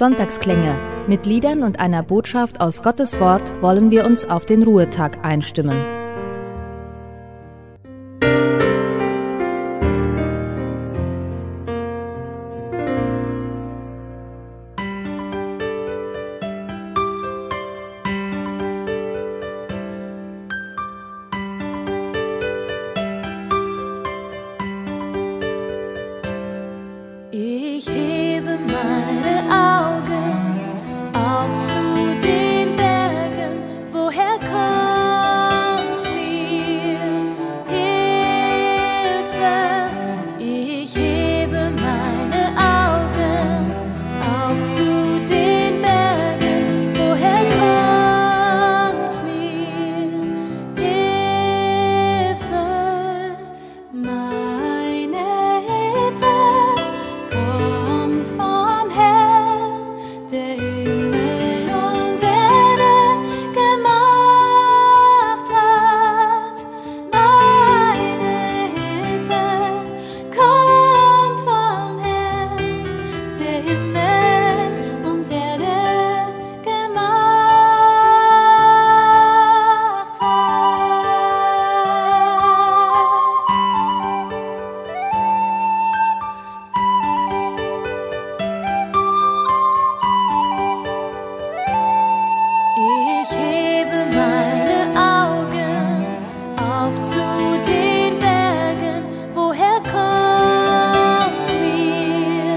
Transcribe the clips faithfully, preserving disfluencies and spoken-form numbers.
Sonntagsklänge. Mit Liedern und einer Botschaft aus Gottes Wort wollen wir uns auf den Ruhetag einstimmen. Ich hebe meine Augen auf zu den Bergen, woher kommt mir Hilfe? Ich hebe meine Augen auf zu den Bergen, woher kommt mir Hilfe? Meine Hilfe kommt vom Herrn, der Himmel und Erde gemacht hat. Meine Hilfe kommt vom Herrn, der Himmel und Erde gemacht Ich hebe meine Augen auf zu den Bergen, woher kommt mir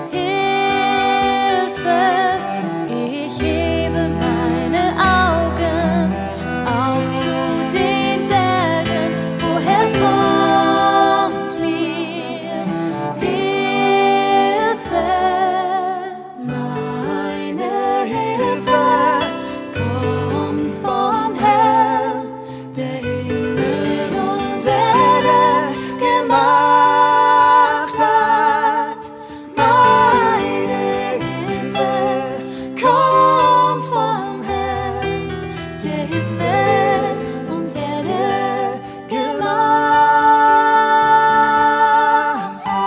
Hilfe? Ich hebe meine Augen auf zu den Bergen, woher kommt mir Hilfe? Meine Hilfe kommt vom Herrn, der Himmel und Erde gemacht hat. Meine Hilfe kommt vom Herrn, der Himmel und Erde gemacht hat.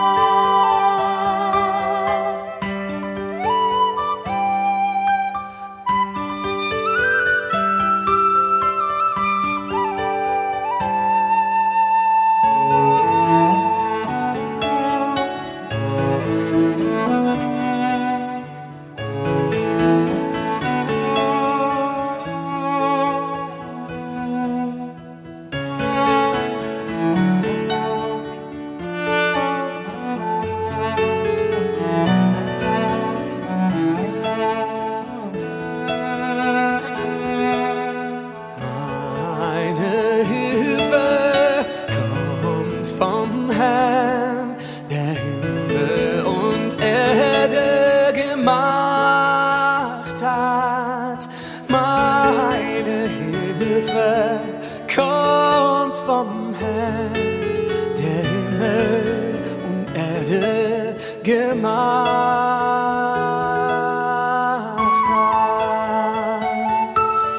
Meine Hilfe kommt vom Herrn, der Himmel und Erde gemacht hat. Meine Hilfe kommt vom Herrn, der Himmel und Erde gemacht hat.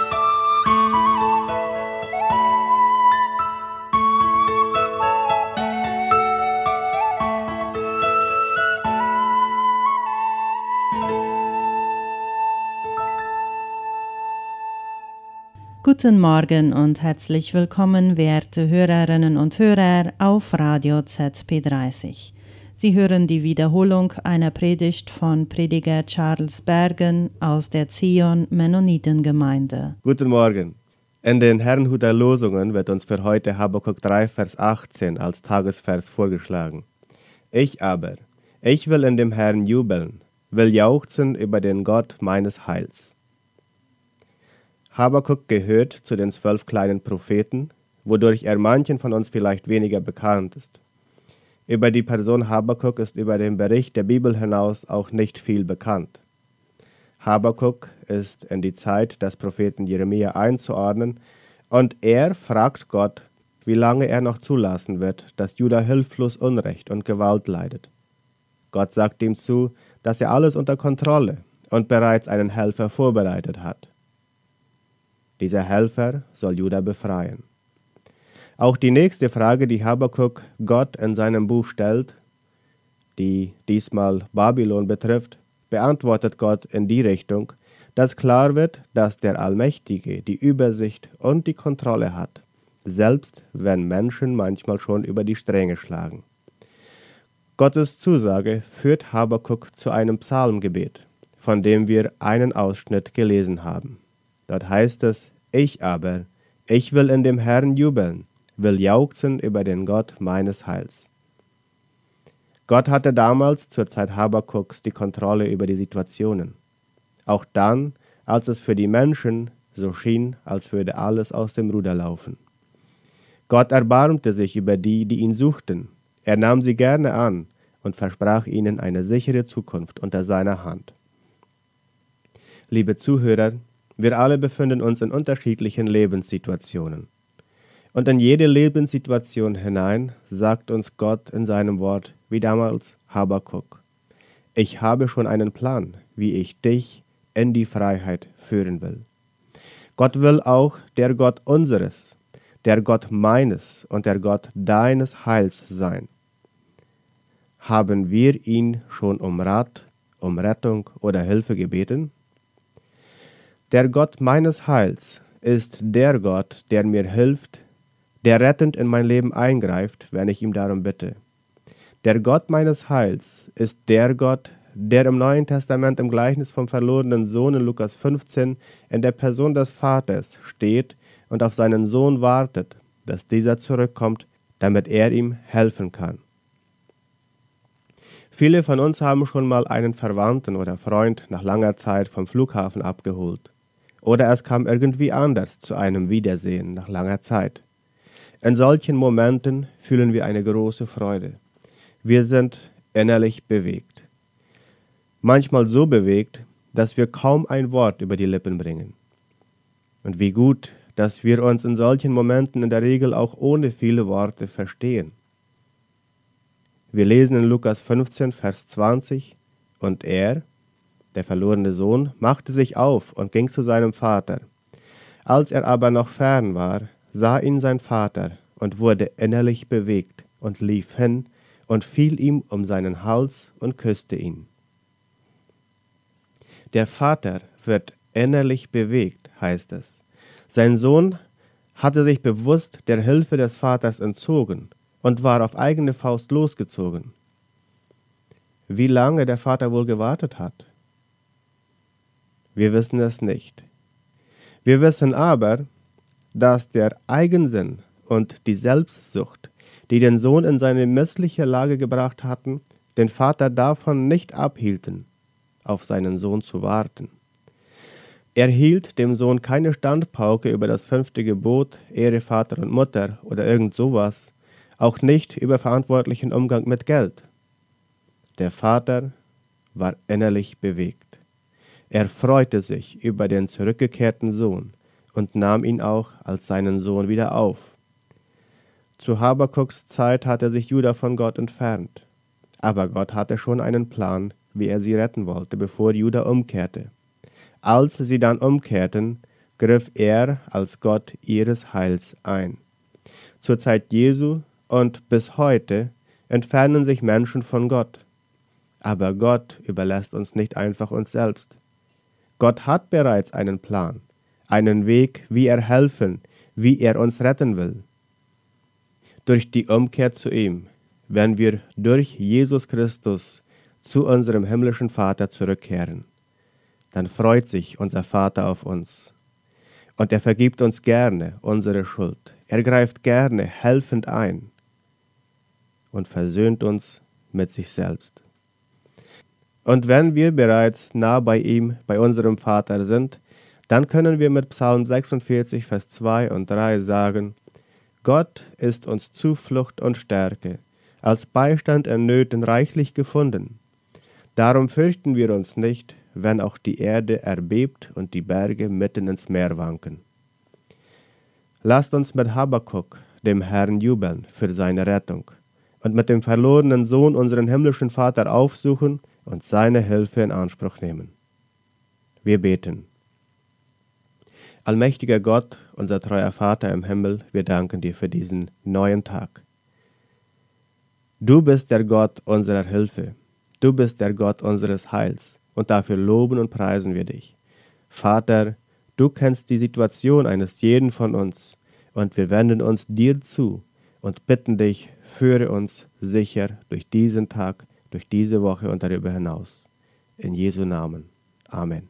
Guten Morgen und herzlich willkommen, werte Hörerinnen und Hörer auf Radio Z P dreißig. Sie hören die Wiederholung einer Predigt von Prediger Charles Bergen aus der Zion-Mennoniten-Gemeinde. Guten Morgen. In den Herrnhuter Losungen wird uns für heute Habakuk drei, Vers achtzehn als Tagesvers vorgeschlagen. Ich aber, ich will in dem Herrn jubeln, will jauchzen über den Gott meines Heils. Habakuk gehört zu den zwölf kleinen Propheten, wodurch er manchen von uns vielleicht weniger bekannt ist. Über die Person Habakuk ist über den Bericht der Bibel hinaus auch nicht viel bekannt. Habakuk ist in die Zeit des Propheten Jeremia einzuordnen und er fragt Gott, wie lange er noch zulassen wird, dass Juda hilflos Unrecht und Gewalt leidet. Gott sagt ihm zu, dass er alles unter Kontrolle und bereits einen Helfer vorbereitet hat. Dieser Helfer soll Juda befreien. Auch die nächste Frage, die Habakuk Gott in seinem Buch stellt, die diesmal Babylon betrifft, beantwortet Gott in die Richtung, dass klar wird, dass der Allmächtige die Übersicht und die Kontrolle hat, selbst wenn Menschen manchmal schon über die Stränge schlagen. Gottes Zusage führt Habakuk zu einem Psalmgebet, von dem wir einen Ausschnitt gelesen haben. Dort heißt es: Ich aber, ich will in dem Herrn jubeln, will jauchzen über den Gott meines Heils. Gott hatte damals zur Zeit Habakuks die Kontrolle über die Situationen. Auch dann, als es für die Menschen so schien, als würde alles aus dem Ruder laufen. Gott erbarmte sich über die, die ihn suchten. Er nahm sie gerne an und versprach ihnen eine sichere Zukunft unter seiner Hand. Liebe Zuhörer, wir alle befinden uns in unterschiedlichen Lebenssituationen. Und in jede Lebenssituation hinein sagt uns Gott in seinem Wort, wie damals Habakuk: Ich habe schon einen Plan, wie ich dich in die Freiheit führen will. Gott will auch der Gott unseres, der Gott meines und der Gott deines Heils sein. Haben wir ihn schon um Rat, um Rettung oder Hilfe gebeten? Der Gott meines Heils ist der Gott, der mir hilft, der rettend in mein Leben eingreift, wenn ich ihm darum bitte. Der Gott meines Heils ist der Gott, der im Neuen Testament im Gleichnis vom verlorenen Sohn in Lukas fünfzehn in der Person des Vaters steht und auf seinen Sohn wartet, dass dieser zurückkommt, damit er ihm helfen kann. Viele von uns haben schon mal einen Verwandten oder Freund nach langer Zeit vom Flughafen abgeholt. Oder es kam irgendwie anders zu einem Wiedersehen nach langer Zeit. In solchen Momenten fühlen wir eine große Freude. Wir sind innerlich bewegt. Manchmal so bewegt, dass wir kaum ein Wort über die Lippen bringen. Und wie gut, dass wir uns in solchen Momenten in der Regel auch ohne viele Worte verstehen. Wir lesen in Lukas fünfzehn, Vers zwanzig: Und er, der verlorene Sohn, machte sich auf und ging zu seinem Vater. Als er aber noch fern war, sah ihn sein Vater und wurde innerlich bewegt und lief hin und fiel ihm um seinen Hals und küsste ihn. Der Vater wird innerlich bewegt, heißt es. Sein Sohn hatte sich bewusst der Hilfe des Vaters entzogen und war auf eigene Faust losgezogen. Wie lange der Vater wohl gewartet hat? Wir wissen es nicht. Wir wissen aber, dass der Eigensinn und die Selbstsucht, die den Sohn in seine missliche Lage gebracht hatten, den Vater davon nicht abhielten, auf seinen Sohn zu warten. Er hielt dem Sohn keine Standpauke über das fünfte Gebot, Ehre Vater und Mutter oder irgend sowas, auch nicht über verantwortlichen Umgang mit Geld. Der Vater war innerlich bewegt. Er freute sich über den zurückgekehrten Sohn und nahm ihn auch als seinen Sohn wieder auf. Zu Habakuks Zeit hatte sich Juda von Gott entfernt, aber Gott hatte schon einen Plan, wie er sie retten wollte, bevor Juda umkehrte. Als sie dann umkehrten, griff er als Gott ihres Heils ein. Zur Zeit Jesu und bis heute entfernen sich Menschen von Gott. Aber Gott überlässt uns nicht einfach uns selbst. Gott hat bereits einen Plan, einen Weg, wie er helfen, wie er uns retten will. Durch die Umkehr zu ihm, wenn wir durch Jesus Christus zu unserem himmlischen Vater zurückkehren, dann freut sich unser Vater auf uns. Und er vergibt uns gerne unsere Schuld. Er greift gerne helfend ein und versöhnt uns mit sich selbst. Und wenn wir bereits nah bei ihm, bei unserem Vater sind, dann können wir mit Psalm sechsundvierzig, Vers zwei und drei sagen: Gott ist uns Zuflucht und Stärke, als Beistand in Nöten reichlich gefunden. Darum fürchten wir uns nicht, wenn auch die Erde erbebt und die Berge mitten ins Meer wanken. Lasst uns mit Habakuk, dem Herrn, jubeln für seine Rettung und mit dem verlorenen Sohn unseren himmlischen Vater aufsuchen und seine Hilfe in Anspruch nehmen. Wir beten. Allmächtiger Gott, unser treuer Vater im Himmel, wir danken dir für diesen neuen Tag. Du bist der Gott unserer Hilfe. Du bist der Gott unseres Heils. und dafür loben und preisen wir dich. Vater, du kennst die Situation eines jeden von uns und wir wenden uns dir zu und bitten dich, führe uns sicher durch diesen Tag, durch diese Woche und darüber hinaus. In Jesu Namen. Amen.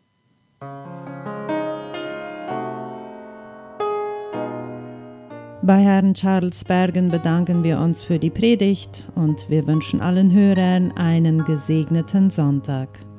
Bei Herrn Charles Bergen bedanken wir uns für die Predigt und wir wünschen allen Hörern einen gesegneten Sonntag.